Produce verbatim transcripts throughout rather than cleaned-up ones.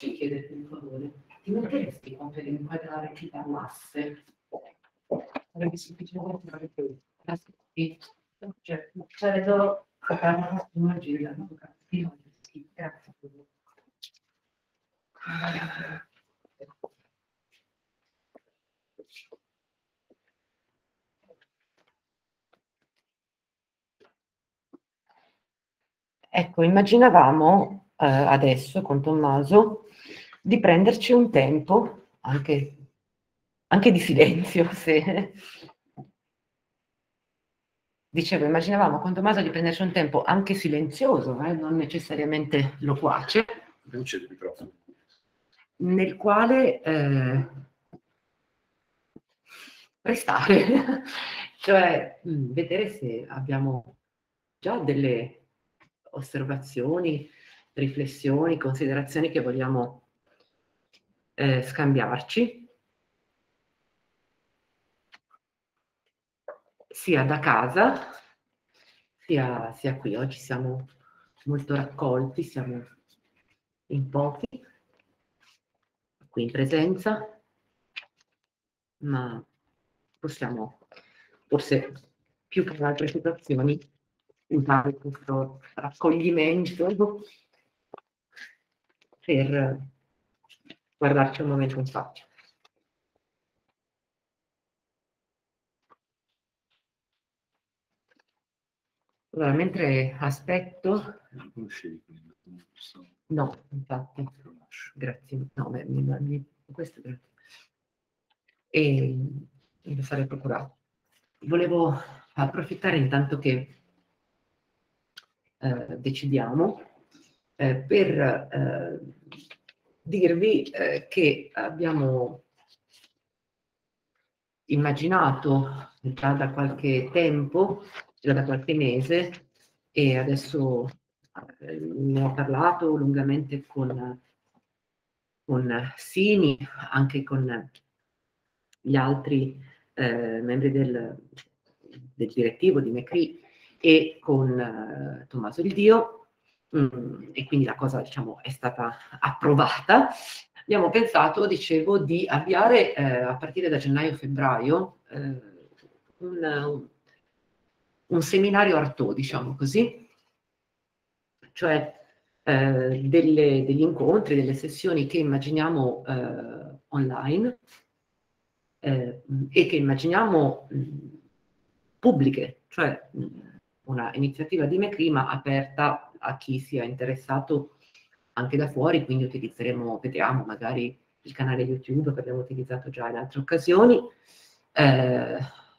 ti chiederti un favore, ti metteresti con per inquadrare chi parlasse? Sarebbe semplicemente cioè, credo immagino, no? Grazie. Ecco, immaginavamo eh, adesso con Tommaso di prenderci un tempo, anche, anche di silenzio, se... Dicevo, immaginavamo con Tommaso di prenderci un tempo anche silenzioso, eh, non necessariamente loquace, luce del microfono, nel quale eh, restare, cioè mh, vedere se abbiamo già delle osservazioni, riflessioni, considerazioni che vogliamo eh, scambiarci, sia da casa, sia, sia qui. Oggi siamo molto raccolti, siamo in pochi, qui in presenza, ma possiamo forse più che in altre situazioni usare questo raccoglimento per guardarci un momento in faccia. Allora, mentre aspetto... No, infatti, grazie. No, beh, mi, mi, questo grazie. E me lo sarei procurato. Volevo approfittare intanto che eh, decidiamo eh, per eh, dirvi eh, che abbiamo immaginato già da qualche tempo, già da qualche mese, e adesso eh, ne ho parlato lungamente con, con Sini, anche con gli altri eh, membri del, del direttivo di Mecri e con eh, Tommaso Di Dio, mm, e quindi la cosa, diciamo, è stata approvata. Abbiamo pensato, dicevo, di avviare eh, a partire da gennaio-febbraio eh, un, un seminario Artaud, diciamo così, cioè eh, delle, degli incontri, delle sessioni che immaginiamo eh, online eh, e che immaginiamo mh, pubbliche, cioè mh, una iniziativa di Mecri ma aperta a chi sia interessato anche da fuori, quindi utilizzeremo, vediamo magari il canale YouTube che abbiamo utilizzato già in altre occasioni, eh,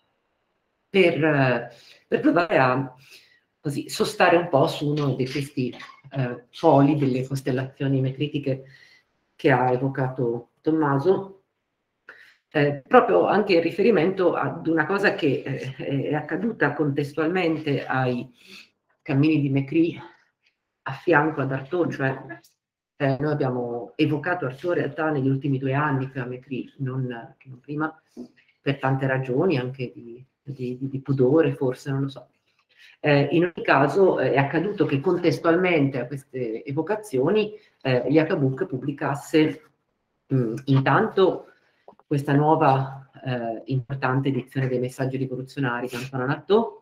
per, per provare a così sostare un po' su uno di questi eh, poli delle costellazioni mecritiche che ha evocato Tommaso, eh, proprio anche in riferimento ad una cosa che eh, è accaduta contestualmente ai cammini di Mecri a fianco ad Artaud, cioè eh, noi abbiamo evocato Artaud in realtà negli ultimi due anni che a Mecri, non, non prima, per tante ragioni, anche di, di, di, di pudore forse, non lo so. Eh, in ogni caso eh, è accaduto che contestualmente a queste evocazioni eh, Iacabuc pubblicasse mh, intanto questa nuova eh, importante edizione dei Messaggi rivoluzionari di Antonin Artaud,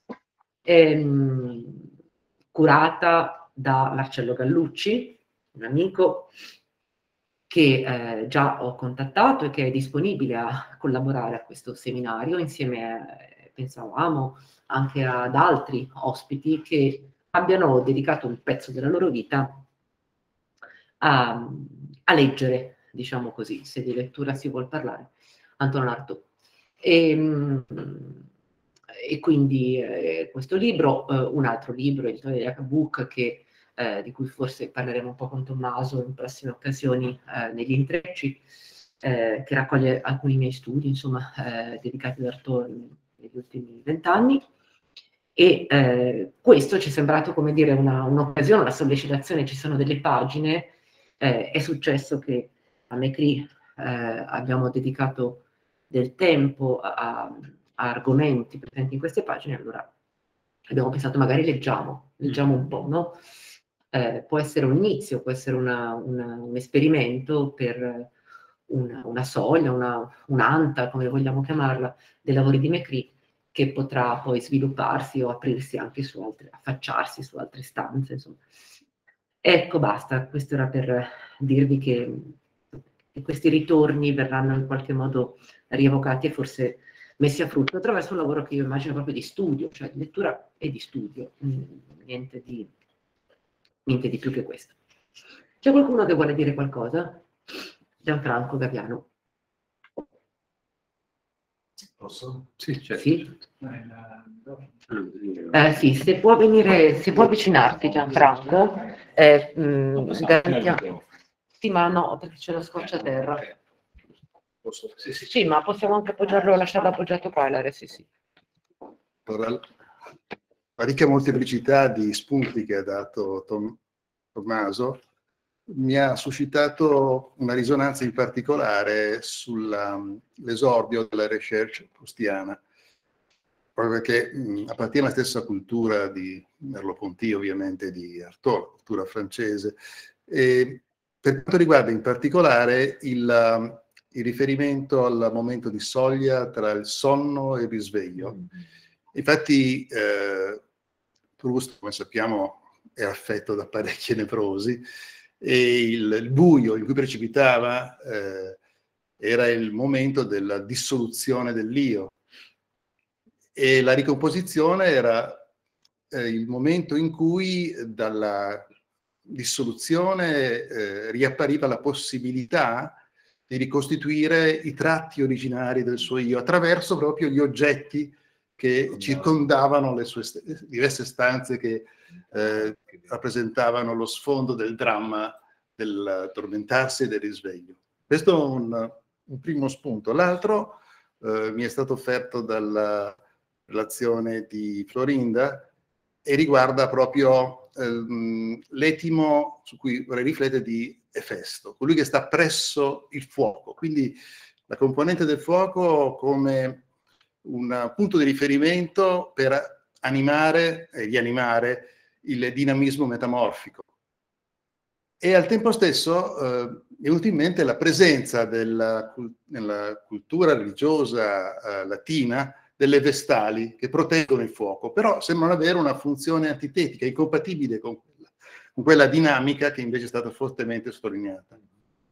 ehm, curata da Marcello Gallucci, un amico che eh, già ho contattato e che è disponibile a collaborare a questo seminario insieme, a, pensavamo, anche ad altri ospiti che abbiano dedicato un pezzo della loro vita a, a leggere, diciamo così, se di lettura si vuol parlare, Antonin Artaud. E, e quindi eh, questo libro, eh, un altro libro, editore di Iacabuc, che Eh, di cui forse parleremo un po' con Tommaso in prossime occasioni eh, negli intrecci, eh, che raccoglie alcuni miei studi, insomma, eh, dedicati ad Artaud negli ultimi vent'anni. E eh, questo ci è sembrato, come dire, una, un'occasione, una sollecitazione. Ci sono delle pagine, eh, è successo che a Mecri eh, abbiamo dedicato del tempo a, a argomenti presenti in queste pagine, allora abbiamo pensato magari leggiamo, leggiamo un po', no? eh, può essere un inizio, può essere una, una, un esperimento per una, una soglia, una, un'anta, come vogliamo chiamarla, dei lavori di McCree, che potrà poi svilupparsi o aprirsi anche su altre, affacciarsi su altre stanze, insomma. Ecco, basta, questo era per dirvi che, che questi ritorni verranno in qualche modo rievocati e forse messi a frutto attraverso un lavoro che io immagino proprio di studio, cioè di lettura e di studio, niente di, niente di più che questo. C'è qualcuno che vuole dire qualcosa? Gianfranco Gaviano. Posso? Sì, certo. Sì? Eh, sì, se può venire, se può avvicinarti Gianfranco, eh, mh, garantiamo... Sì, ma no, perché c'è la scocciaterra. Posso? Sì, sì. Sì, ma possiamo anche appoggiarlo, lasciarlo appoggiato qua, l'area, sì, sì. Allora, la ricca molteplicità di spunti che ha dato Tom, Tommaso mi ha suscitato una risonanza in particolare sull'esordio della recherche proustiana, proprio perché mh, appartiene alla stessa cultura di Merleau-Ponty, ovviamente di Artaud, cultura francese. E per quanto riguarda in particolare il, il riferimento al momento di soglia tra il sonno e il risveglio. Infatti eh, Proust, come sappiamo, è affetto da parecchie nevrosi, e il, il buio in cui precipitava eh, era il momento della dissoluzione dell'io, e la ricomposizione era eh, il momento in cui dalla dissoluzione eh, riappariva la possibilità di ricostituire i tratti originari del suo io attraverso proprio gli oggetti che circondavano le sue st- diverse stanze che eh, rappresentavano lo sfondo del dramma del tormentarsi e del risveglio. Questo è un, un primo spunto. L'altro eh, mi è stato offerto dalla relazione di Florinda e riguarda proprio ehm, l'etimo su cui vorrei riflettere di Efesto, colui che sta presso il fuoco, quindi la componente del fuoco come un punto di riferimento per animare e rianimare il dinamismo metamorfico. E al tempo stesso eh, mi è venuta in mente la presenza della, nella cultura religiosa eh, latina delle vestali che proteggono il fuoco, però sembrano avere una funzione antitetica, incompatibile con quella, con quella dinamica che invece è stata fortemente sottolineata.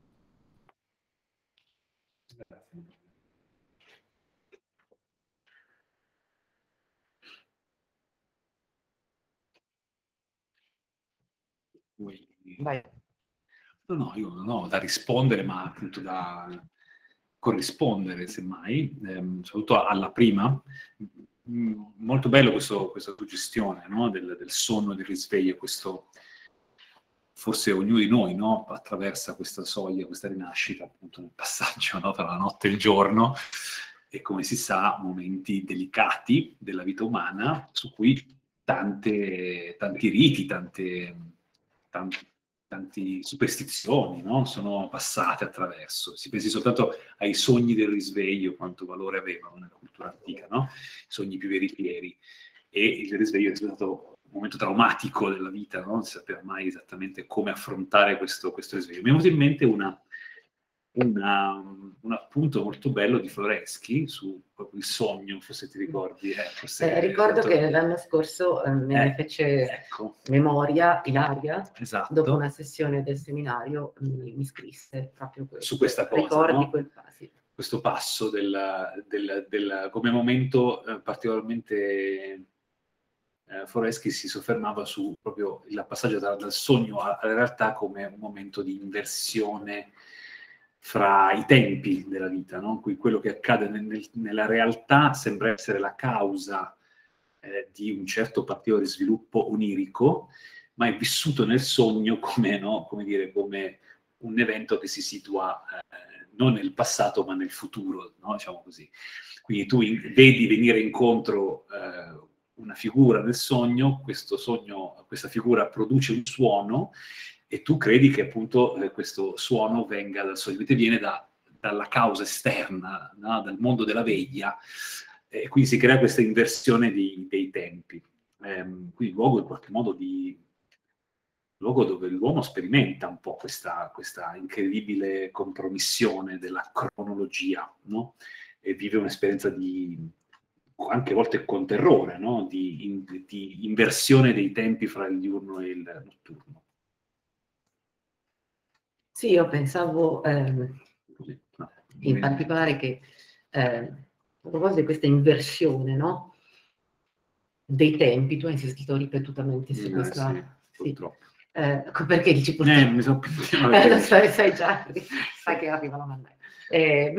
Vai. No, no, io non ho da rispondere, ma appunto da corrispondere, semmai, ehm, soprattutto alla prima. Mm, molto bello questo, questa suggestione, no? del, del sonno e del risveglio, questo, forse ognuno di noi, no? attraversa questa soglia, questa rinascita, appunto nel passaggio, no? tra la notte e il giorno, e come si sa, momenti delicati della vita umana, su cui tante, tanti riti, tante, tanti, tanti superstizioni, no? sono passate attraverso. Si pensi soltanto ai sogni del risveglio, quanto valore avevano nella cultura antica, no? I sogni più veritieri. E il risveglio è stato un momento traumatico della vita, no? non si sapeva mai esattamente come affrontare questo, questo risveglio. Mi è venuto in mente una, una, un appunto molto bello di Floreschi su proprio il sogno, forse ti ricordi. Eh, forse Eh, ricordo molto... che l'anno scorso eh, me ne eh, fece ecco. memoria Ilaria, Esatto. dopo una sessione del seminario mi, mi scrisse proprio questo. Su questa cosa, ricordi no? quel passo. Questo passo del, del, del, come momento eh, particolarmente eh, Floreschi si soffermava su proprio il passaggio dal, dal sogno alla realtà come un momento di inversione fra i tempi della vita, no? In cui quello che accade nel, nel, nella realtà sembra essere la causa eh, di un certo particolare sviluppo onirico, ma è vissuto nel sogno come, no? come dire, come un evento che si situa eh, non nel passato ma nel futuro, no? diciamo così. Quindi tu in, vedi venire incontro eh, una figura nel sogno, questo sogno, questa figura produce un suono e tu credi che appunto eh, questo suono venga dal sogno, invece viene da, dalla causa esterna, no? dal mondo della veglia, e eh, quindi si crea questa inversione di, dei tempi. Eh, quindi luogo in qualche modo di luogo dove l'uomo sperimenta un po' questa, questa incredibile compromissione della cronologia, no? E vive un'esperienza di, anche a volte con terrore, no? Di, in, di inversione dei tempi fra il diurno e il notturno. Sì, io pensavo ehm, Così, no. in particolare che eh, a proposito di questa inversione, no? Dei tempi, tu hai insistito ripetutamente su Eh, questa... sì, purtroppo. Eh, perché dici purtroppo? Eh, mi sono Eh, lo sai, sai già, sai che arriva la manna. Eh,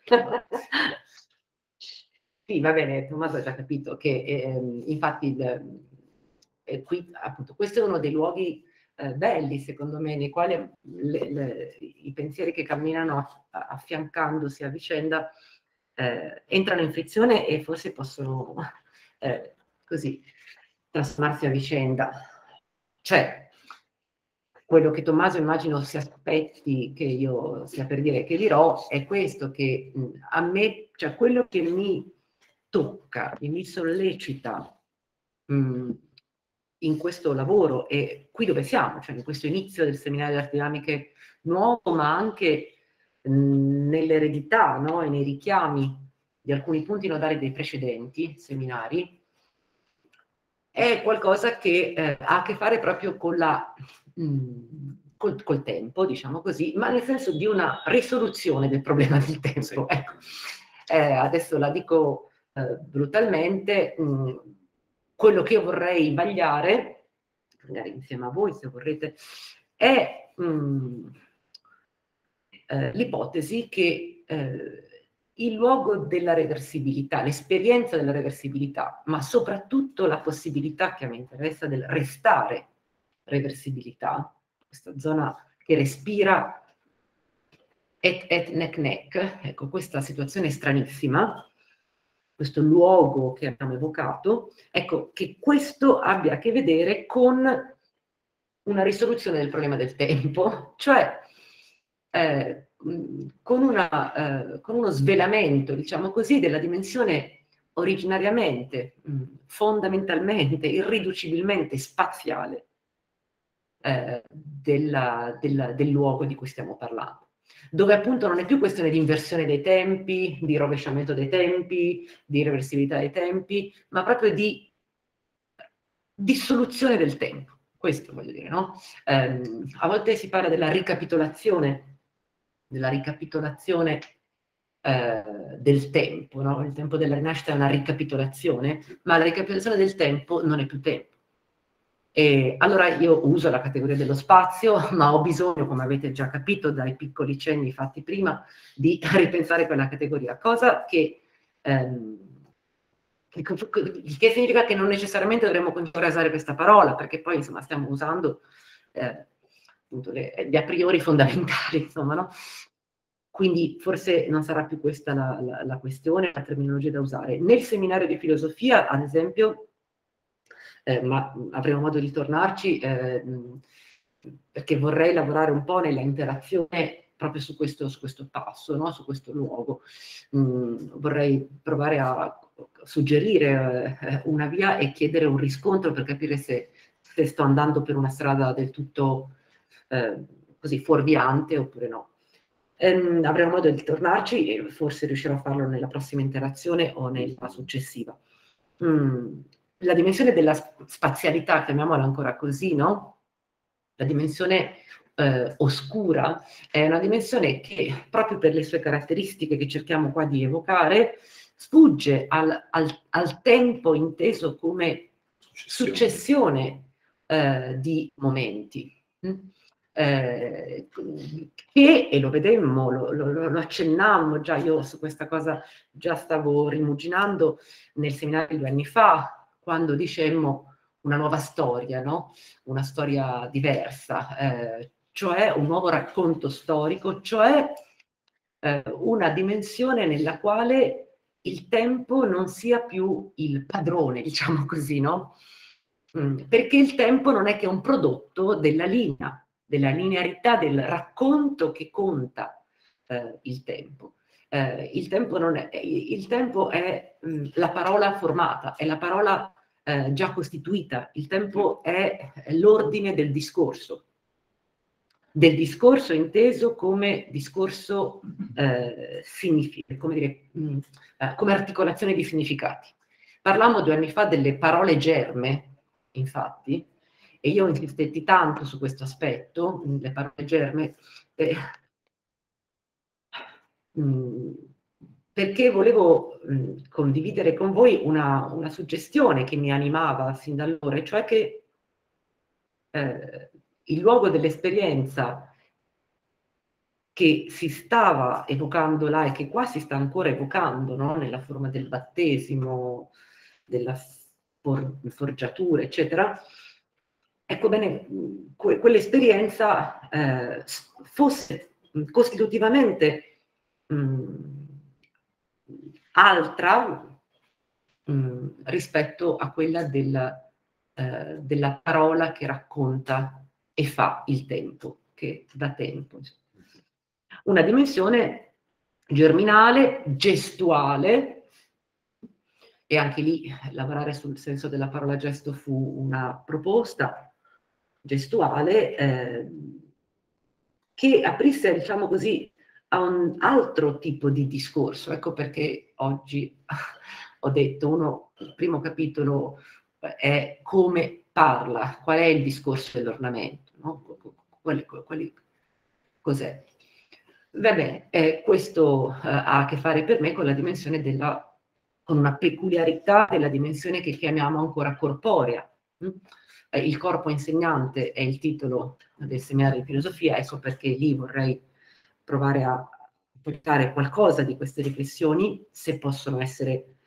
sì, va bene, Tommaso ha già capito che eh, infatti il, eh, qui, appunto, questo è uno dei luoghi eh, belli, secondo me, nei quali le, le, i pensieri che camminano affiancandosi a vicenda eh, entrano in frizione e forse possono eh, così trasformarsi a vicenda. Cioè, quello che Tommaso immagino si aspetti che io sia per dire che dirò è questo, che mh, a me, cioè quello che mi tocca e mi sollecita mh, in questo lavoro e qui dove siamo, cioè in questo inizio del seminario di arti dinamiche nuovo, ma anche mh, nell'eredità, no? E nei richiami di alcuni punti nodali dei precedenti seminari, è qualcosa che eh, ha a che fare proprio con la, mh, col, col tempo, diciamo così, ma nel senso di una risoluzione del problema del tempo. Sì. Ecco. Eh, adesso la dico eh, brutalmente, mh, quello che io vorrei vagliare, magari insieme a voi se vorrete, è mh, eh, l'ipotesi che eh, il luogo della reversibilità, l'esperienza della reversibilità, ma soprattutto la possibilità che a me interessa del restare reversibilità, questa zona che respira et et nec nec, ecco questa situazione stranissima, questo luogo che abbiamo evocato, ecco che questo abbia a che vedere con una risoluzione del problema del tempo, cioè eh, con, una, eh, con uno svelamento, diciamo così, della dimensione originariamente, mh, fondamentalmente, irriducibilmente spaziale eh, della, della, del luogo di cui stiamo parlando. Dove appunto non è più questione di inversione dei tempi, di rovesciamento dei tempi, di reversibilità dei tempi, ma proprio di dissoluzione del tempo. Questo voglio dire, no? Um, a volte si parla della ricapitolazione, della ricapitolazione eh, del tempo, no? Il tempo della rinascita è una ricapitolazione, ma la ricapitolazione del tempo non è più tempo. E allora io uso la categoria dello spazio, ma ho bisogno, come avete già capito dai piccoli cenni fatti prima, di ripensare quella categoria, cosa che, ehm, il che significa che non necessariamente dovremmo continuare a usare questa parola, perché poi insomma stiamo usando eh, appunto le, gli a priori fondamentali, insomma, no? Quindi forse non sarà più questa la, la, la questione, la terminologia da usare. Nel seminario di filosofia, ad esempio, Eh, ma avremo modo di tornarci eh, perché vorrei lavorare un po' nella interazione proprio su questo, su questo passo, no? Su questo luogo. Mm, vorrei provare a suggerire eh, una via e chiedere un riscontro per capire se, se sto andando per una strada del tutto eh, così fuorviante oppure no. Ehm, avremo modo di tornarci e forse riuscirò a farlo nella prossima interazione o nella successiva. Mm. La dimensione della spazialità, chiamiamola ancora così, no? La dimensione eh, oscura è una dimensione che, proprio per le sue caratteristiche che cerchiamo qua di evocare, sfugge al, al, al tempo inteso come successione, successione eh, di momenti. Eh, che, e lo vedemmo, lo, lo, lo accennammo già, io su questa cosa già stavo rimuginando nel seminario due anni fa, quando dicemmo una nuova storia, no? Una storia diversa, eh, cioè un nuovo racconto storico, cioè eh, una dimensione nella quale il tempo non sia più il padrone, diciamo così, no? Mm, perché il tempo non è che un prodotto della linea, della linearità del racconto che conta eh, il tempo. Eh, il tempo non è, il tempo è mh, la parola formata, è la parola eh, già costituita. Il tempo è, è l'ordine del discorso, del discorso inteso come discorso, eh, come, dire, mh, eh, come articolazione di significati. Parlammo due anni fa delle parole germe, infatti, e io insistetti tanto su questo aspetto, le parole germe, eh, mh, perché volevo mh, condividere con voi una, una suggestione che mi animava sin da allora, cioè che eh, il luogo dell'esperienza che si stava evocando là e che qua si sta ancora evocando, no? Nella forma del battesimo, della for forgiatura, eccetera, ecco bene, que quell'esperienza eh, fosse costitutivamente mh, altra mh, rispetto a quella del, eh, della parola che racconta e fa il tempo, che dà tempo. Una dimensione germinale, gestuale, e anche lì lavorare sul senso della parola gesto fu una proposta gestuale eh, che aprisse, diciamo così, a un altro tipo di discorso. Ecco perché oggi ho detto, uno, il primo capitolo è come parla, qual è il discorso dell'ornamento, no? Quali, quali, cos'è? Va bene, eh, questo eh, ha a che fare per me con la dimensione della, con una peculiarità della dimensione che chiamiamo ancora corporea. Mm? Eh, il corpo insegnante è il titolo del seminario di filosofia, ecco perché lì vorrei provare a portare qualcosa di queste riflessioni, se possono essere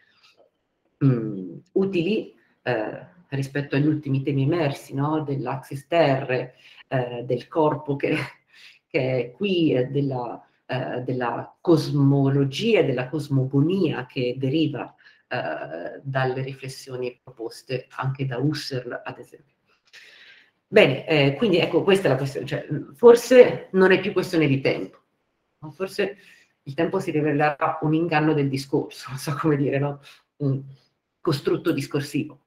mh, utili eh, rispetto agli ultimi temi emersi, no? Dell'axis terre, eh, del corpo che, che è qui, eh, della, eh, della cosmologia e della cosmogonia che deriva eh, dalle riflessioni proposte anche da Husserl, ad esempio. Bene, eh, quindi ecco, questa è la questione, cioè, forse non è più questione di tempo, no? Forse il tempo si rivelerà un inganno del discorso, non so come dire, no? Un costrutto discorsivo.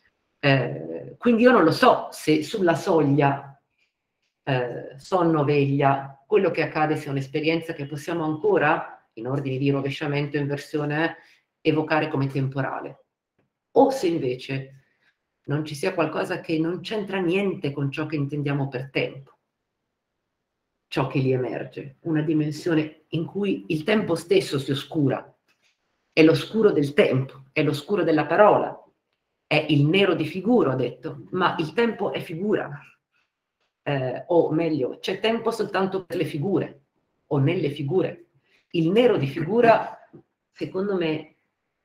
Eh, quindi io non lo so se sulla soglia eh, sonno-veglia quello che accade sia un'esperienza che possiamo ancora, in ordine di rovesciamento, inversione, evocare come temporale, o se invece non ci sia qualcosa che non c'entra niente con ciò che intendiamo per tempo, ciò che lì emerge, una dimensione in cui il tempo stesso si oscura, è l'oscuro del tempo, è l'oscuro della parola, è il nero di figura, ho detto, ma il tempo è figura, eh, o meglio, c'è tempo soltanto per le figure, o nelle figure. Il nero di figura, secondo me,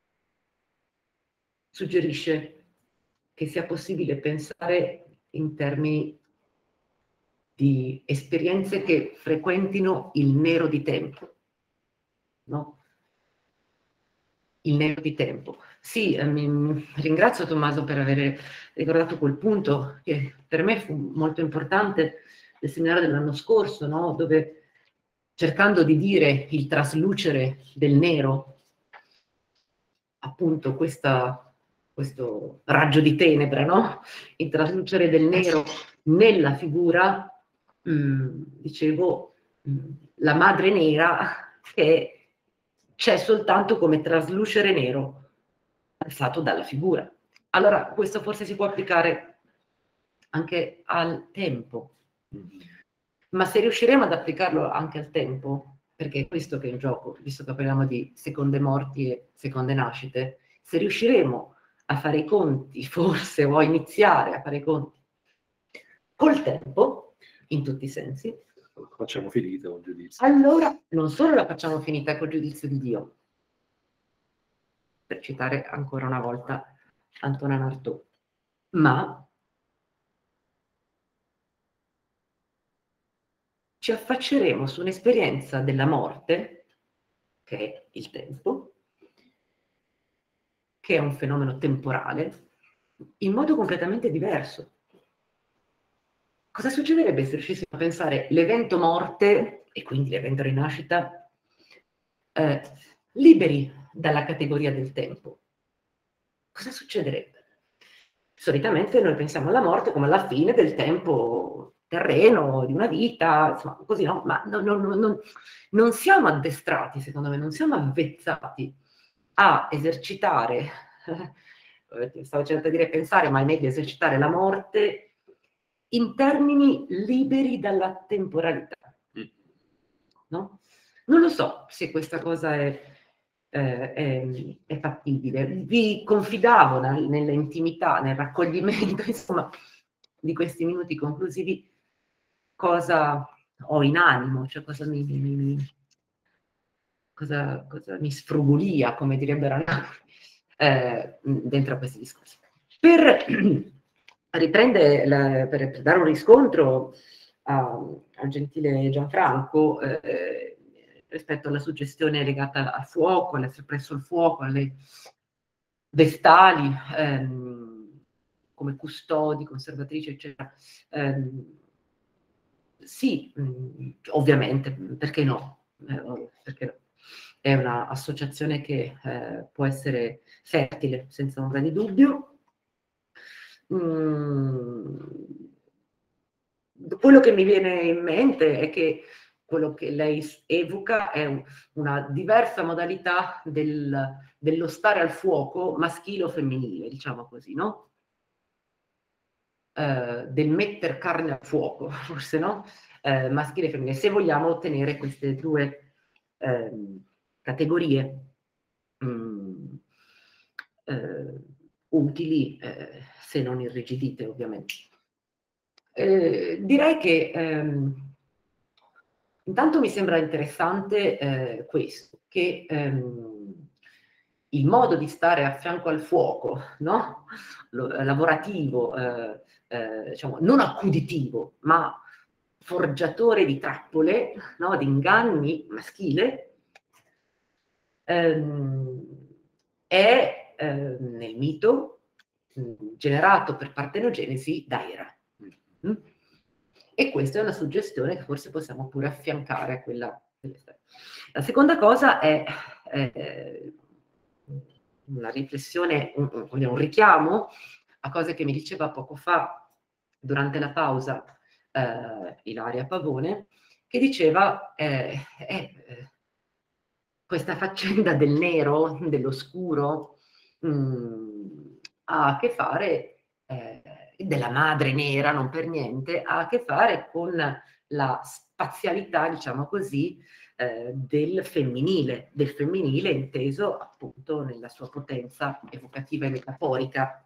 suggerisce che sia possibile pensare in termini di esperienze che frequentino il nero di tempo, no? Il nero di tempo. Sì, eh, mi ringrazio Tommaso per aver ricordato quel punto che per me fu molto importante nel seminario dell'anno scorso, no? Dove cercando di dire il traslucere del nero, appunto questa questo raggio di tenebra, no? Il traslucere del nero nella figura, mh, dicevo, mh, la madre nera che c'è soltanto come traslucere nero, alzato dalla figura. Allora, questo forse si può applicare anche al tempo, ma se riusciremo ad applicarlo anche al tempo, perché è questo che è in gioco, visto che parliamo di seconde morti e seconde nascite, se riusciremo a fare i conti, forse, o a iniziare a fare i conti col tempo, in tutti i sensi, facciamo finita col giudizio. allora non solo la facciamo finita col giudizio di Dio, per citare ancora una volta Antonin Artaud, ma ci affacceremo su un'esperienza della morte, che è il tempo, che è un fenomeno temporale, in modo completamente diverso. Cosa succederebbe se riuscissimo a pensare l'evento morte, e quindi l'evento rinascita, eh, liberi dalla categoria del tempo? Cosa succederebbe? solitamente noi pensiamo alla morte come alla fine del tempo terreno, di una vita, insomma, così, no? Ma non, non, non, non siamo addestrati, secondo me, non siamo avvezzati a esercitare, stavo cercando di dire pensare, ma è meglio esercitare la morte in termini liberi dalla temporalità, no? Non lo so se questa cosa è, eh, è, è fattibile. Vi confidavo nella intimità, nel raccoglimento, insomma, di questi minuti conclusivi, cosa ho in animo, cioè cosa mi, mi, mi, cosa, cosa mi sfrugolia, come direbbero a Napoli, eh, dentro a questi discorsi. Per riprendere, la, per, per dare un riscontro a, al gentile Gianfranco, eh, rispetto alla suggestione legata al fuoco, all'essere presso il fuoco, alle vestali, ehm, come custodi, conservatrici, eccetera. Ehm, sì, mh, ovviamente, perché no? Eh, perché no? È un'associazione che eh, può essere fertile, senza ombra di dubbio. Mm, quello che mi viene in mente è che quello che lei evoca è un, una diversa modalità del, dello stare al fuoco maschile o femminile, diciamo così, no? Eh, del metter carne al fuoco, forse, no? Eh, maschile e femminile, se vogliamo ottenere queste due eh, categorie mh, eh, utili, eh, se non irrigidite, ovviamente. Eh, direi che ehm, intanto mi sembra interessante eh, questo, che ehm, il modo di stare a fianco al fuoco, no? Lo, lavorativo, eh, eh, diciamo, non accuditivo, ma forgiatore di trappole, no? Di inganni maschile, ehm, è eh, nel mito mh, generato per partenogenesi da Era. Mm? E questa è una suggestione che forse possiamo pure affiancare a quella. La seconda cosa è eh, una riflessione, un, un, un richiamo a cose che mi diceva poco fa durante la pausa eh, Ilaria Pavone, che diceva eh, eh, questa faccenda del nero, dell'oscuro, mh, ha a che fare, eh, della madre nera, non per niente, ha a che fare con la spazialità, diciamo così, eh, del femminile, del femminile inteso appunto nella sua potenza evocativa e metaforica,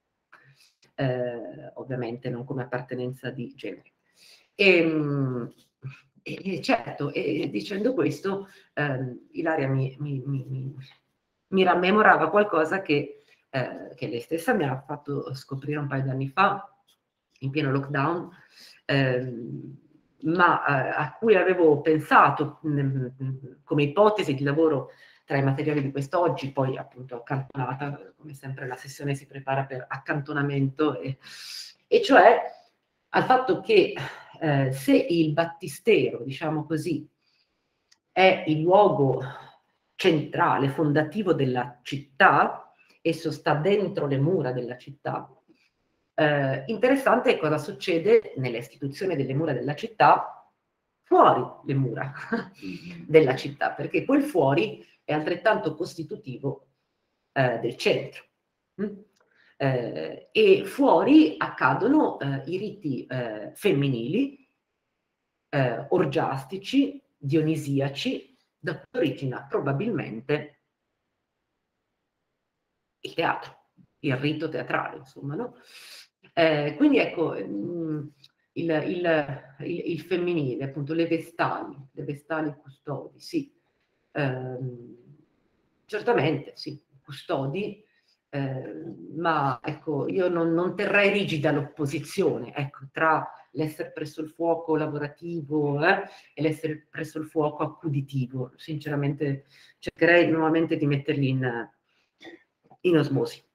eh, ovviamente non come appartenenza di genere. E, e certo, e dicendo questo, eh, Ilaria mi, mi, mi, mi rammemorava qualcosa che, eh, che lei stessa mi ha fatto scoprire un paio di anni fa, in pieno lockdown, eh, ma eh, a cui avevo pensato mh, come ipotesi di lavoro tra i materiali di quest'oggi, poi appunto accantonata, come sempre la sessione si prepara per accantonamento, e, e cioè al fatto che eh, se il battistero, diciamo così, è il luogo centrale, fondativo della città, esso sta dentro le mura della città, eh, interessante è cosa succede nella istituzione delle mura della città fuori le mura della città, perché quel fuori è altrettanto costitutivo eh, del centro. Mm? Eh, e fuori accadono eh, i riti eh, femminili, eh, orgiastici, dionisiaci, da cui origina probabilmente il teatro, il rito teatrale, insomma, no? Eh, quindi ecco, mh, il, il, il, il femminile, appunto, le vestali, le vestali custodi, sì. Eh, certamente, sì, custodi, eh, ma ecco, io non, non terrei rigida l'opposizione, ecco, tra l'essere presso il fuoco lavorativo eh, e l'essere presso il fuoco accuditivo. Sinceramente cercherei nuovamente di metterli in, in osmosi.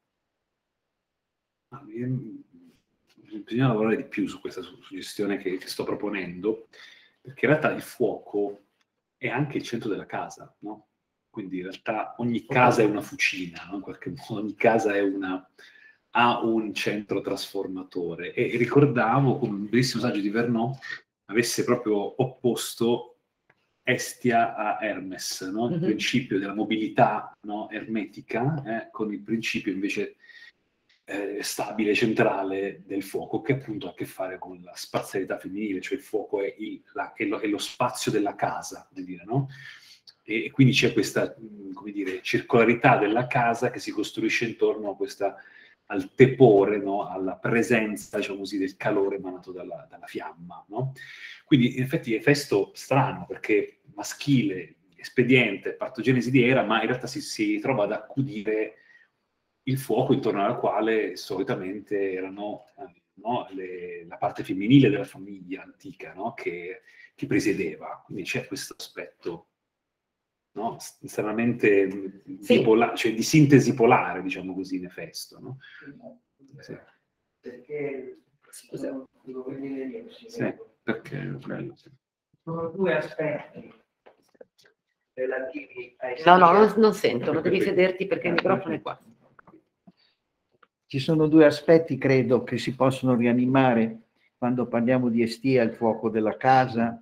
Bisogna lavorare di più su questa suggestione che, che sto proponendo, perché in realtà il fuoco è anche il centro della casa, no? Quindi in realtà ogni casa è una fucina, no? In qualche modo ogni casa è una, ha un centro trasformatore, e ricordavo come un bellissimo saggio di Vernon avesse proprio opposto Estia a Hermes, no? Il Mhm. principio della mobilità, no? Ermetica, eh, con il principio invece eh, stabile, centrale del fuoco, che appunto ha a che fare con la spazialità femminile, cioè il fuoco è, il, la, è, lo, è lo spazio della casa, come dire, no? E, e quindi c'è questa, mh, come dire, circolarità della casa che si costruisce intorno a questa, al tepore, no? Alla presenza, diciamo così, del calore emanato dalla, dalla fiamma, no? Quindi in effetti è Efesto strano, perché maschile, espediente, partogenesi di Era, ma in realtà si, si trova ad accudire il fuoco intorno alla quale solitamente erano eh, no, le, la parte femminile della famiglia antica, no, che, che presiedeva. Quindi c'è questo aspetto, no, stranamente Sì. bipola- cioè di sintesi polare, diciamo così, in Efesto. No? Sì. Perché Scusa. devo venire io, sì, Sì, perché è bello, sì. sono due aspetti relativi ai No, no, non, non sento, non devi sederti perché il microfono è qua. Ci sono due aspetti, credo, che si possono rianimare quando parliamo di Estia, il fuoco della casa.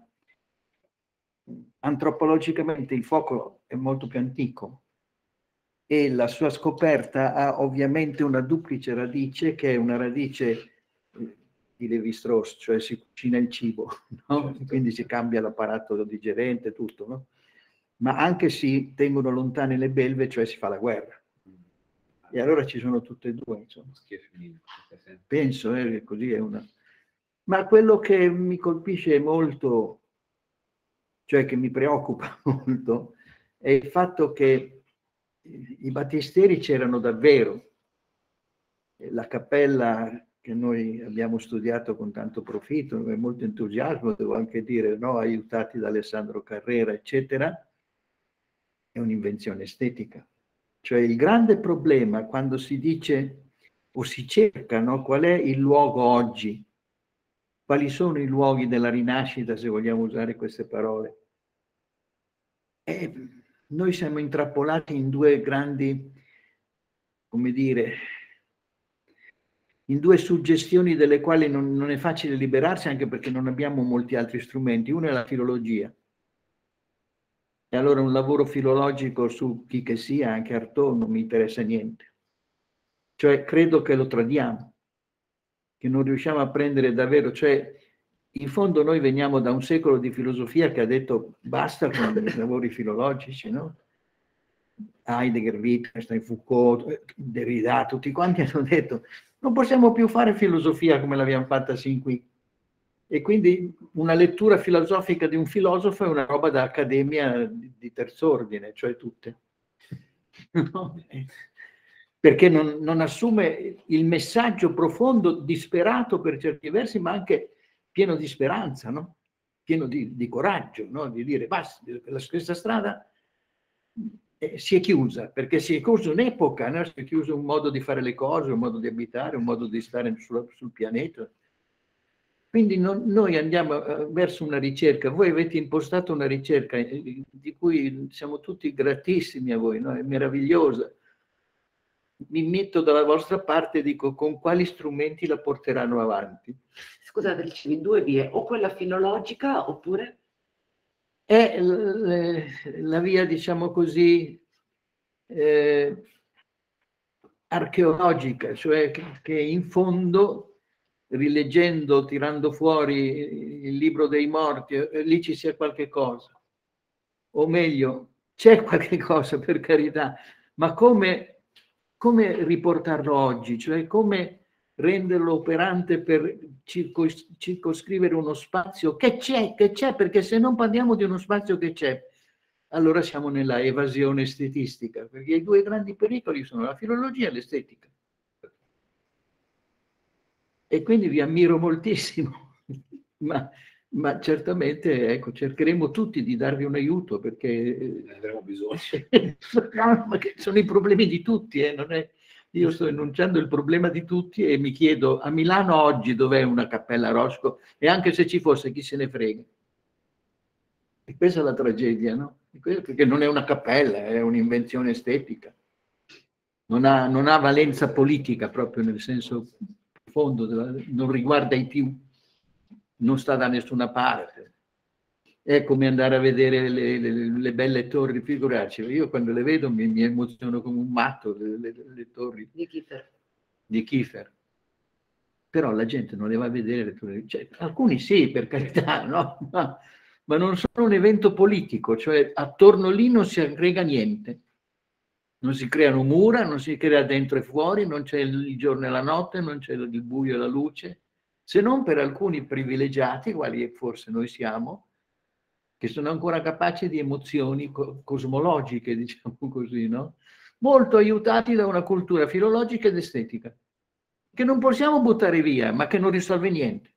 Antropologicamente il fuoco è molto più antico e la sua scoperta ha ovviamente una duplice radice, che è una radice di Lévi-Strauss, cioè si cucina il cibo, no? Certo. Quindi si cambia l'apparato digerente, tutto, no? Ma anche si tengono lontane le belve, cioè si fa la guerra. E allora ci sono tutte e due, insomma. Penso, eh, che così è una... Ma quello che mi colpisce molto, cioè che mi preoccupa molto, è il fatto che i battisteri c'erano davvero. La cappella che noi abbiamo studiato con tanto profitto e molto entusiasmo, devo anche dire, no, aiutati da Alessandro Carrera, eccetera, è un'invenzione estetica. Cioè il grande problema quando si dice o si cerca, no, qual è il luogo oggi, quali sono i luoghi della rinascita, se vogliamo usare queste parole. E noi siamo intrappolati in due grandi, come dire, in due suggestioni delle quali non, non è facile liberarsi, anche perché non abbiamo molti altri strumenti. Uno è la filologia. E allora un lavoro filologico su chi che sia, anche Artaud, non mi interessa niente. Cioè credo che lo tradiamo, che non riusciamo a prendere davvero, cioè in fondo noi veniamo da un secolo di filosofia che ha detto basta con i lavori filologici, no? Heidegger, Wittgenstein, Foucault, Derrida, tutti quanti hanno detto non possiamo più fare filosofia come l'abbiamo fatta sin qui. E quindi una lettura filosofica di un filosofo è una roba da accademia di terz'ordine, cioè tutte. No? Perché non, non assume il messaggio profondo, disperato per certi versi, ma anche pieno di speranza, no? Pieno di, di coraggio, no? Di dire basta, questa strada eh, si è chiusa, perché si è chiusa un'epoca, no? Si è chiuso un modo di fare le cose, un modo di abitare, un modo di stare sul, sul pianeta. Quindi non, noi andiamo uh, verso una ricerca, voi avete impostato una ricerca eh, di cui siamo tutti gratissimi a voi, no? È meravigliosa. Mi metto dalla vostra parte e dico con quali strumenti la porteranno avanti. Scusate, dicevi due vie, o quella filologica oppure? È la via, diciamo così, eh, archeologica, cioè che, che in fondo, rileggendo, tirando fuori il libro dei morti, eh, lì ci sia qualche cosa. O meglio, c'è qualche cosa, per carità, ma come, come riportarlo oggi? Cioè come renderlo operante per circos- circoscrivere uno spazio che c'è, che c'è, perché se non parliamo di uno spazio che c'è, allora siamo nella evasione estetistica, perché i due grandi pericoli sono la filologia e l'estetica. E quindi vi ammiro moltissimo, ma, ma certamente ecco, cercheremo tutti di darvi un aiuto perché Ne avremo bisogno. no, ma che sono i problemi di tutti, eh, non è... Io sto enunciando il problema di tutti e mi chiedo, a Milano oggi dov'è una cappella Rosco? E anche se ci fosse, chi se ne frega? E questa è la tragedia, no? Perché non è una cappella, è un'invenzione estetica. non ha, non ha valenza politica proprio nel senso profondo, della, non riguarda i più, non sta da nessuna parte. È come andare a vedere le, le, le belle torri, figurarci, io quando le vedo mi, mi emoziono come un matto, le, le, le torri di Kiefer. di Kiefer. Però la gente non le va a vedere le torri, cioè, alcuni sì, per carità, no? Ma, ma non sono un evento politico, cioè attorno lì non si aggrega niente. Non si creano mura, non si crea dentro e fuori, non c'è il giorno e la notte, non c'è il buio e la luce, se non per alcuni privilegiati, quali forse noi siamo, che sono ancora capaci di emozioni co cosmologiche, diciamo così, no? Molto aiutati da una cultura filologica ed estetica, che non possiamo buttare via, ma che non risolve niente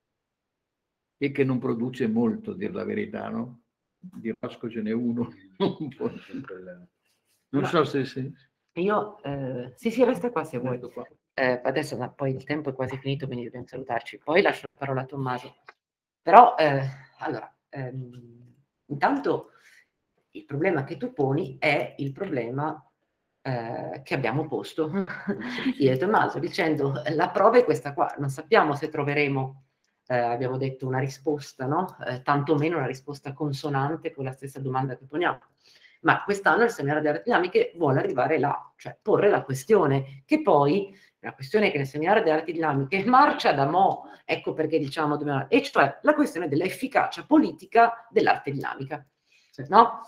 e che non produce molto, a dir la verità, no? Di Rosco ce n'è uno, un po'. Non Ma so se... se... io, eh, sì, sì, resta qua se vuoi. Eh, adesso ma poi il tempo è quasi finito, quindi dobbiamo salutarci. Poi lascio la parola a Tommaso. Però, eh, allora, ehm, intanto il problema che tu poni è il problema eh, che abbiamo posto io e Tommaso, dicendo la prova è questa qua, non sappiamo se troveremo, eh, abbiamo detto, una risposta, no? Eh, tantomeno una risposta consonante con la stessa domanda che poniamo. Ma quest'anno il seminario di arti dinamiche vuole arrivare là, cioè porre la questione, che poi la questione che nel seminario di arti dinamiche marcia da mo', ecco perché diciamo dobbiamo, e cioè la questione dell'efficacia politica dell'arte dinamica, no?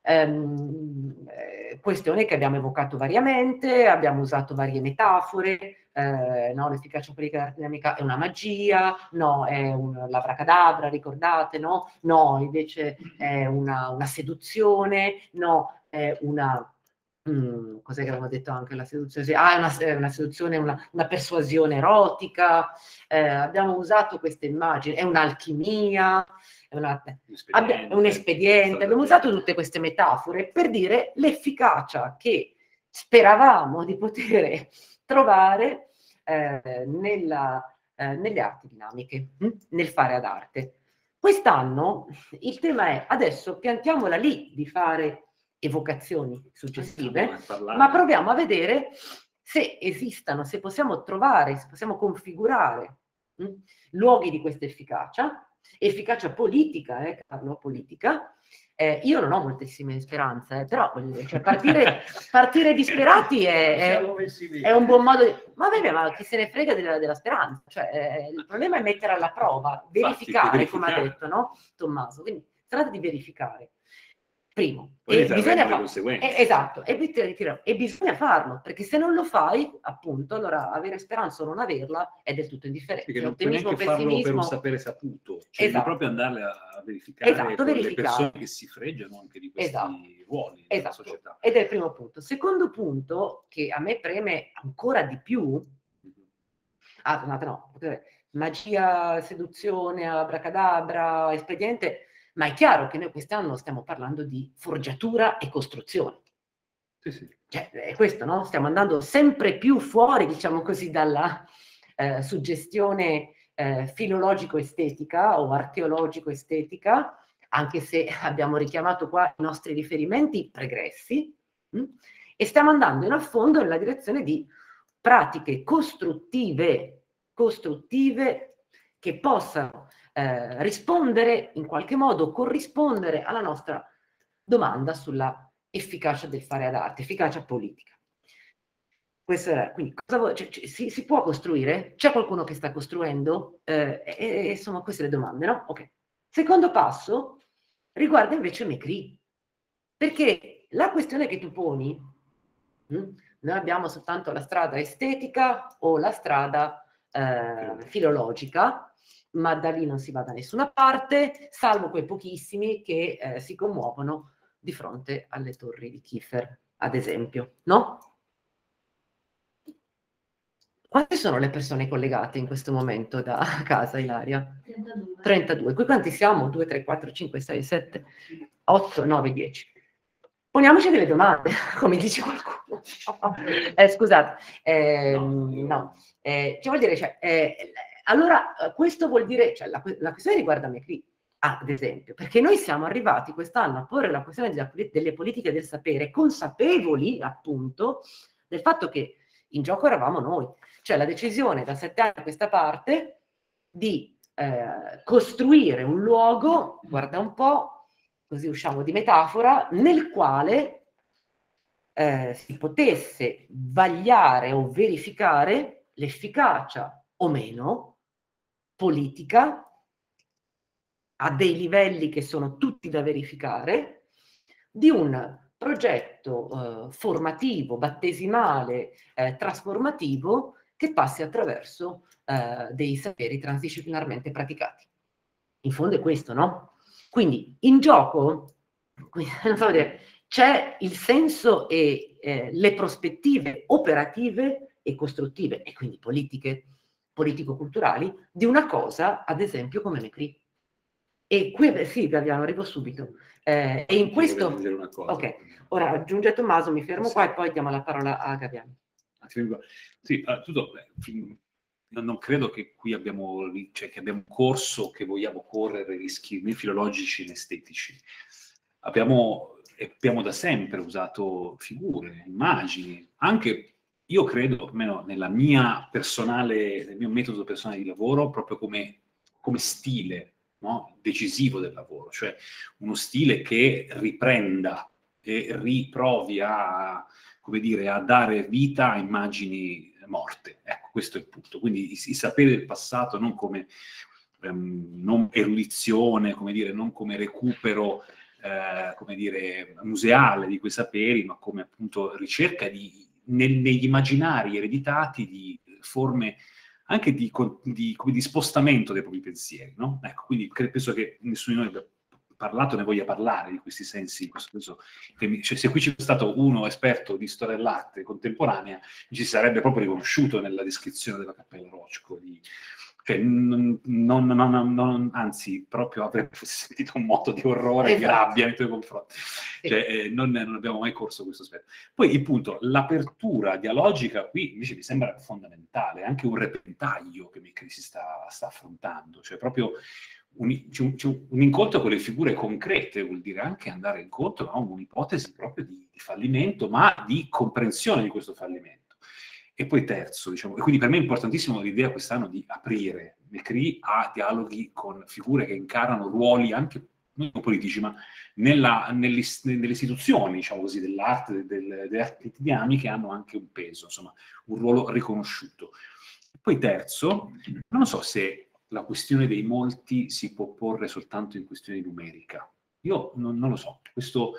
Ehm, eh, questione che abbiamo evocato variamente, abbiamo usato varie metafore, eh, no, l'efficacia politica dell'arte dinamica è una magia, no, è un l'abracadabra, ricordate, no? No, invece è una, una seduzione, no, è una... Mm, cos'è che avevamo detto anche la seduzione? Ah, è una, è una seduzione, una, una persuasione erotica, eh, abbiamo usato queste immagini, è un'alchimia, è, una, è un espediente, abbiamo usato tutte queste metafore per dire l'efficacia che speravamo di poter trovare eh, nella, eh, nelle arti dinamiche, hm? nel fare ad arte. Quest'anno il tema è, adesso piantiamola lì di fare evocazioni suggestive, ma proviamo a vedere se esistano, se possiamo trovare, se possiamo configurare hm, luoghi di questa efficacia, efficacia politica, eh, Carlo, politica. Eh, io non ho moltissime speranze, eh, però cioè, partire, partire disperati è, è, è un buon modo di... Ma bene, ma chi se ne frega della, della speranza? Cioè, eh, il problema è mettere alla prova, verificare, Infatti, come ha detto, no, Tommaso? Quindi si tratta di verificare. Primo, e bisogna, fa- eh, esatto, e, e bisogna farlo, perché se non lo fai, appunto, allora avere speranza o non averla è del tutto indifferente. Perché non puoi neanche farlo per un sapere saputo, cioè esatto. devi proprio andare a verificare esatto, con verificare. le persone che si fregiano anche di questi esatto. ruoli esatto. della società. Ed è il primo punto. Secondo punto, che a me preme ancora di più, ah, no, no, magia, seduzione, abracadabra, espediente, ma è chiaro che noi quest'anno stiamo parlando di forgiatura e costruzione. Sì, sì. Cioè, è questo, no? Stiamo andando sempre più fuori, diciamo così, dalla eh, suggestione eh, filologico-estetica o archeologico-estetica, anche se abbiamo richiamato qua i nostri riferimenti pregressi, mh? E stiamo andando in affondo nella direzione di pratiche costruttive, costruttive che possano eh, rispondere in qualche modo, corrispondere alla nostra domanda sulla efficacia del fare ad arte, efficacia politica. Questo era, quindi cosa vuoi, cioè, cioè, si, si può costruire? C'è qualcuno che sta costruendo? Eh, e, e sono queste le domande, no? Ok. Secondo passo riguarda invece Mécrit, perché la questione che tu poni, hm, noi abbiamo soltanto la strada estetica o la strada eh, filologica, ma da lì non si va da nessuna parte, salvo quei pochissimi che eh, si commuovono di fronte alle torri di Kiefer, ad esempio, no? Quante sono le persone collegate in questo momento da casa, Ilaria? trentadue. trentadue. Qui quanti siamo? due, tre, quattro, cinque, sei, sette, otto, nove, dieci. Poniamoci delle domande, come dice qualcuno. Eh, scusate, eh, no, eh, che vuol dire? Cioè, eh, allora, questo vuol dire, cioè, la, la questione riguarda Mécrit, ad esempio, perché noi siamo arrivati quest'anno a porre la questione della, delle politiche del sapere, consapevoli, appunto, del fatto che in gioco eravamo noi, cioè la decisione da sette anni a questa parte di eh, costruire un luogo, guarda un po', così usciamo di metafora, nel quale eh, si potesse vagliare o verificare l'efficacia o meno politica a dei livelli che sono tutti da verificare, di un progetto eh, formativo, battesimale, eh, trasformativo, che passi attraverso eh, dei saperi transdisciplinarmente praticati. In fondo è questo, no? Quindi in gioco, non so dire, c'è il senso e eh, le prospettive operative e costruttive, e quindi politiche, politico-culturali, di una cosa, ad esempio, come Mecri. E qui, sì, Gaviano, arrivo subito. Eh, e in questo... Una cosa. Ok, ora aggiunge Tommaso, mi fermo Sì. qua e poi diamo la parola a Gaviano. Sì, tutto, non credo che qui abbiamo, cioè, che abbiamo un corso che vogliamo correre rischi né filologici né estetici. Abbiamo, abbiamo da sempre usato figure, immagini, anche io credo, almeno nella mia personale, nel mio metodo personale di lavoro, proprio come, come stile, no? Decisivo del lavoro, cioè uno stile che riprenda e riprovi a, come dire, a dare vita a immagini morte. Ecco, questo è il punto. Quindi il, il sapere del passato non come um, non erudizione, come dire, non come recupero, eh, come dire, museale di quei saperi, ma come appunto ricerca di, nel, negli immaginari ereditati di forme anche di, di, come di spostamento dei propri pensieri, no? Ecco, quindi penso che nessuno di noi abbia parlato, ne voglia parlare di questi sensi, in questo senso, che, cioè, se qui c'è stato uno esperto di storia dell'arte contemporanea, ci sarebbe proprio riconosciuto nella descrizione della Cappella Rocco, di, cioè, non, non, non, non, anzi, proprio avrebbe sentito un moto di orrore e di rabbia nei tuoi confronti. Cioè, eh, non, non abbiamo mai corso questo aspetto. Poi il punto, l'apertura dialogica qui invece mi sembra fondamentale, anche un repentaglio che Mecri si sta, sta affrontando, cioè proprio un, c'è un, c'è un incontro con le figure concrete, vuol dire anche andare incontro a un'ipotesi proprio di, di fallimento, ma di comprensione di questo fallimento. E poi terzo, diciamo, e quindi per me è importantissimo l'idea quest'anno di aprire Mecri a dialoghi con figure che incarnano ruoli anche non politici, ma nella, nelle, nelle istituzioni, diciamo così, dell'arte, del, delle arti dinamiche hanno anche un peso, insomma, un ruolo riconosciuto. Poi terzo, non so se la questione dei molti si può porre soltanto in questione numerica. Io non, non lo so. Questo,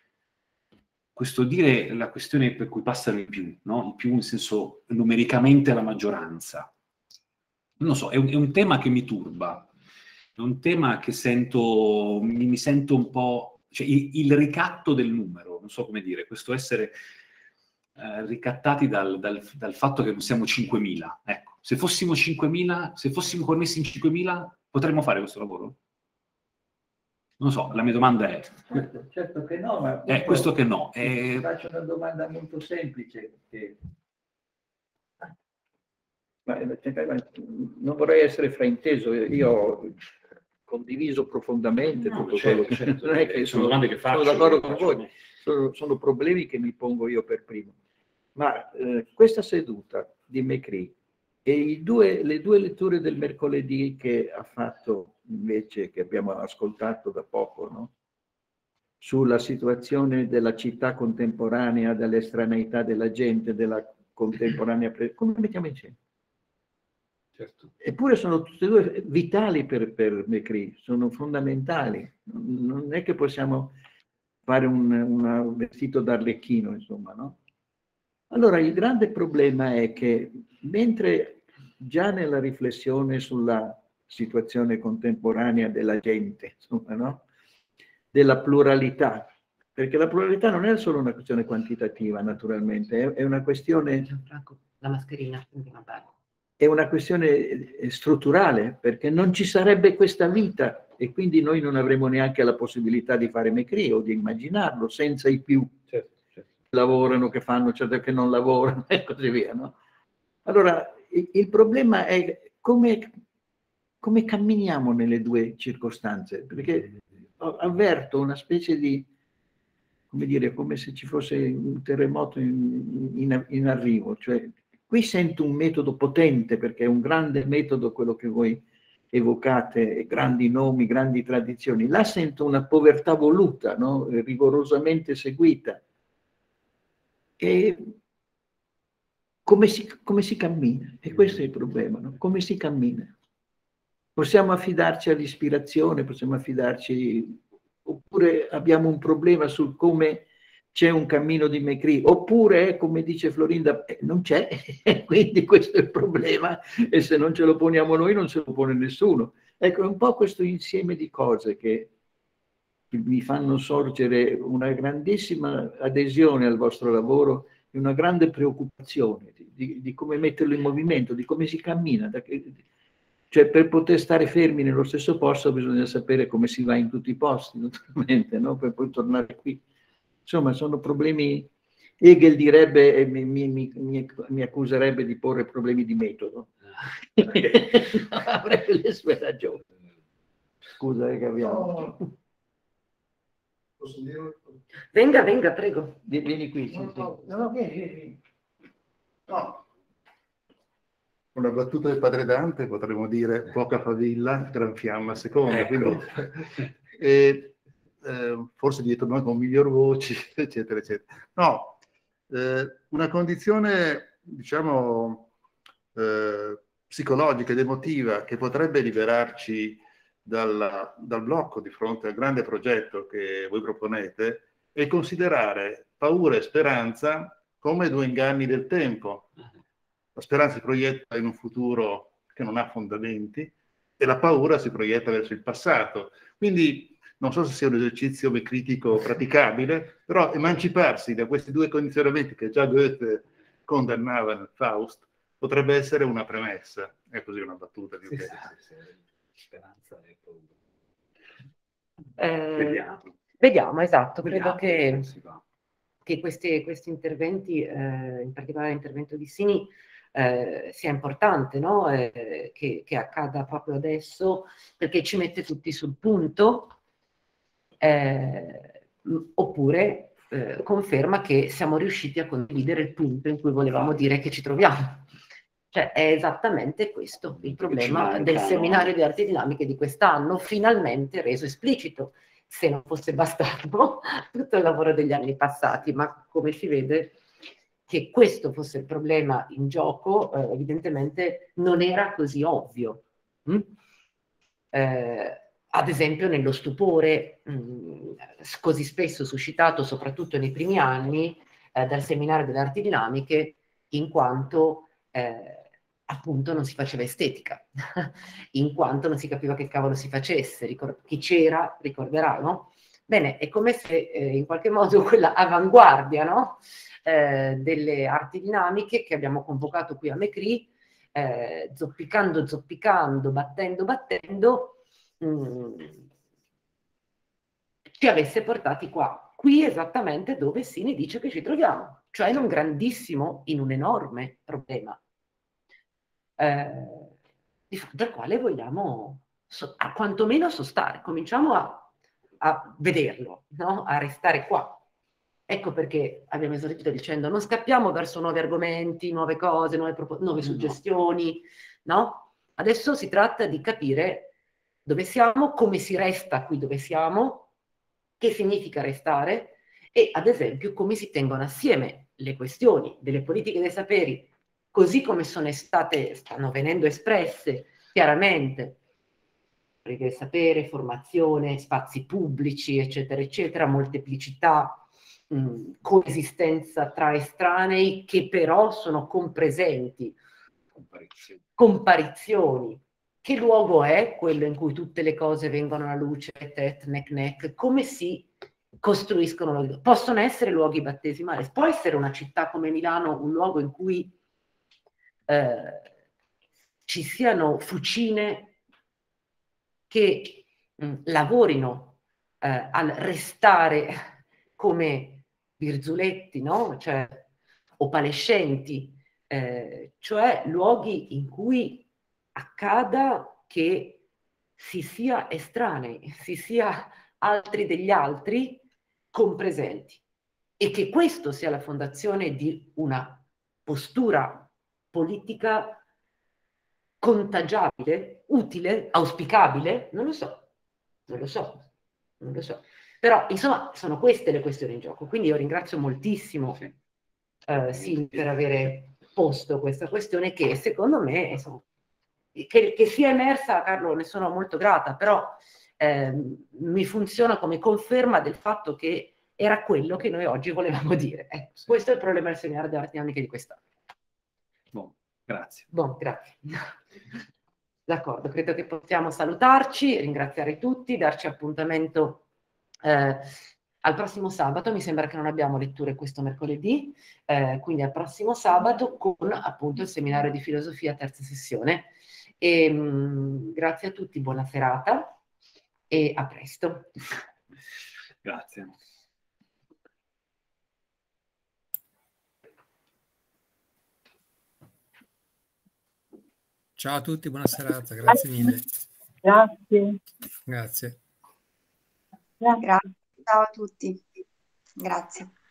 questo dire la questione per cui passano i più, no? Il più nel senso numericamente la maggioranza. Non lo so, è un, è un tema che mi turba. È un tema che sento, mi, mi sento un po'... Cioè il, il ricatto del numero, non so come dire, questo essere eh, ricattati dal, dal, dal fatto che non siamo cinquemila. Ecco, se fossimo cinquemila, se fossimo connessi in cinquemila, potremmo fare questo lavoro? Non so, la mia domanda è... Certo, certo che no, ma... È questo che no. È... Faccio una domanda molto semplice. Che... Ma, non vorrei essere frainteso, io ho condiviso profondamente no, tutto certo, quello che... certo, non è che sono sono, domande che faccio. Sono d'accordo con faccio. voi, sono, sono problemi che mi pongo io per primo. Ma eh, questa seduta di Mecri e i due, le due letture del mercoledì che ha fatto invece, che abbiamo ascoltato da poco, no? Sulla situazione della città contemporanea, dell'estraneità della gente, della contemporanea... Pre- come mettiamo insieme? Certo. Eppure sono tutte e due vitali per, per Mecri, sono fondamentali. Non è che possiamo fare un, una, un vestito d'arlecchino, insomma, no? Allora, il grande problema è che mentre già nella riflessione sulla situazione contemporanea della gente, insomma, no? Della pluralità, perché la pluralità non è solo una questione quantitativa, naturalmente, è una questione... Gianfranco, la mascherina, è una questione strutturale, perché non ci sarebbe questa vita e quindi noi non avremo neanche la possibilità di fare Mecri o di immaginarlo senza i più. Certo, certo. Che lavorano, che fanno, cioè che non lavorano e così via, no? Allora, il, il problema è come, come camminiamo nelle due circostanze, perché avverto una specie di come dire, come se ci fosse un terremoto in, in, in arrivo. Cioè, qui sento un metodo potente, perché è un grande metodo quello che voi evocate, grandi nomi, grandi tradizioni. Là sento una povertà voluta, no? Rigorosamente seguita. E come si, come si cammina? E questo è il problema, no? Come si cammina? Possiamo affidarci all'ispirazione, possiamo affidarci, oppure abbiamo un problema sul come c'è un cammino di Mecri, oppure, come dice Florinda, eh, non c'è, quindi questo è il problema, e se non ce lo poniamo noi non se lo pone nessuno. Ecco, è un po' questo insieme di cose che mi fanno sorgere una grandissima adesione al vostro lavoro e una grande preoccupazione di, di, di come metterlo in movimento, di come si cammina. Da che, cioè, per poter stare fermi nello stesso posto bisogna sapere come si va in tutti i posti, naturalmente, no? Per poi tornare qui. Insomma, sono problemi. Hegel direbbe e mi, mi, mi, mi accuserebbe di porre problemi di metodo. No, avrebbe le sue ragioni. Scusa, eh, che abbiamo. Posso dire? Venga, venga, prego. Vieni qui. Sì, No, sì. no, no, vieni, vieni. No. Una battuta del padre Dante potremmo dire poca favilla, gran fiamma seconda. Ecco. Quindi, e, eh, forse dietro noi con miglior voci, eccetera, eccetera. No, eh, una condizione, diciamo, eh, psicologica ed emotiva che potrebbe liberarci dal, dal blocco di fronte al grande progetto che voi proponete è considerare paura e speranza come due inganni del tempo. La speranza si proietta in un futuro che non ha fondamenti e la paura si proietta verso il passato. Quindi non so se sia un esercizio critico praticabile, però emanciparsi da questi due condizionamenti che già Goethe condannava nel Faust potrebbe essere una premessa. È così una battuta. Di Sì, sì, sì, sì. Speranza e paura. Eh, Vediamo. Vediamo, esatto. Vediamo Credo che, come si va. che questi, questi interventi, eh, in particolare l'intervento di Sini, eh, sia importante, no? eh, che, che accada proprio adesso, perché ci mette tutti sul punto, eh, oppure eh, conferma che siamo riusciti a condividere il punto in cui volevamo dire che ci troviamo. Cioè è esattamente questo il problema del seminario di arti dinamiche di quest'anno, finalmente reso esplicito, se non fosse bastato tutto il lavoro degli anni passati, ma come si vede che questo fosse il problema in gioco, eh, evidentemente non era così ovvio. Mm? Eh, ad esempio nello stupore mh, così spesso suscitato soprattutto nei primi anni eh, dal seminario delle arti dinamiche, in quanto eh, appunto non si faceva estetica, in quanto non si capiva che cavolo si facesse. Ricor- chi c'era ricorderà, no? Bene, è come se eh, in qualche modo quella avanguardia, no? eh, delle arti dinamiche che abbiamo convocato qui a Mecri, eh, zoppicando, zoppicando, battendo, battendo, mh, ci avesse portati qua, qui esattamente dove Sini dice che ci troviamo, cioè in un grandissimo, in un enorme problema, eh, di fronte al quale vogliamo so, a quantomeno sostare, cominciamo a, a vederlo, no? A restare qua. Ecco perché abbiamo esordito dicendo non scappiamo verso nuovi argomenti, nuove cose, nuove, nuove suggestioni, no? Adesso si tratta di capire dove siamo, come si resta qui dove siamo, che significa restare e ad esempio come si tengono assieme le questioni delle politiche dei saperi così come sono state, stanno venendo espresse chiaramente, politiche del sapere, formazione, spazi pubblici, eccetera, eccetera, molteplicità, mh, coesistenza tra estranei che però sono compresenti, Comparizioni. comparizioni. Che luogo è quello in cui tutte le cose vengono alla luce, tet, nec, nec? Come si costruiscono? Possono essere luoghi battesimali, può essere una città come Milano un luogo in cui eh, ci siano fucine che mh, lavorino eh, al restare come virzuletti, no? Cioè, o palescenti, eh, cioè luoghi in cui accada che si sia estranei, si sia altri degli altri compresenti. e che questo sia la fondazione di una postura politica contagiabile, utile, auspicabile, non lo so, non lo so, non lo so. Però, insomma, sono queste le questioni in gioco. Quindi io ringrazio moltissimo eh, Silvia per avere posto questa questione che, secondo me, insomma, che, che sia emersa, Carlo, ne sono molto grata, però eh, mi funziona come conferma del fatto che era quello che noi oggi volevamo dire. Eh, questo è il problema del seminario di arti anche di quest'anno. Bon, grazie. Bon, grazie. D'accordo, credo che possiamo salutarci, ringraziare tutti, darci appuntamento eh, al prossimo sabato. Mi sembra che non abbiamo letture questo mercoledì, eh, quindi al prossimo sabato con appunto il seminario di filosofia terza sessione. E, mh, grazie a tutti, buona serata e a presto. Grazie. Ciao a tutti, buona serata, grazie mille. Grazie. Grazie. Grazie. Ciao a tutti. Grazie.